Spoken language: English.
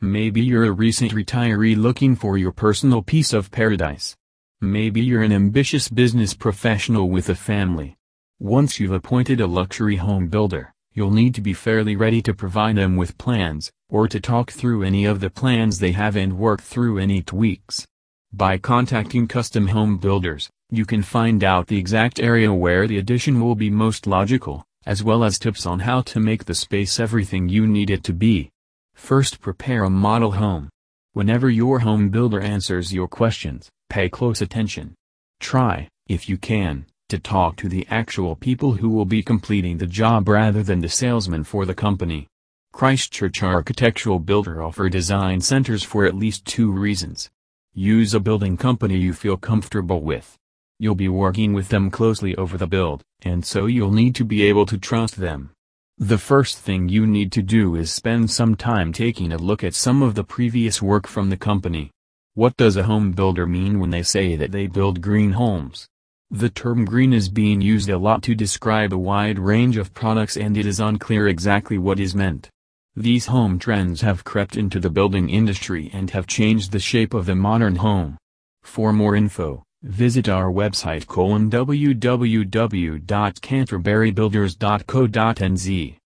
Maybe you're a recent retiree looking for your personal piece of paradise. Maybe you're an ambitious business professional with a family. Once you've appointed a luxury home builder, you'll need to be fairly ready to provide them with plans, or to talk through any of the plans they have and work through any tweaks. By contacting custom home builders, you can find out the exact area where the addition will be most logical, as well as tips on how to make the space everything you need it to be. First, prepare a model home. Whenever your home builder answers your questions, pay close attention. Try, if you can, to talk to the actual people who will be completing the job rather than the salesman for the company. Christchurch Architectural Builder offer design centers for at least 2 reasons. Use a building company you feel comfortable with. You'll be working with them closely over the build, and so you'll need to be able to trust them. The first thing you need to do is spend some time taking a look at some of the previous work from the company. What does a home builder mean when they say that they build green homes? The term green is being used a lot to describe a wide range of products, and it is unclear exactly what is meant. These home trends have crept into the building industry and have changed the shape of the modern home. For more info, visit our website www.canterburybuilders.co.nz.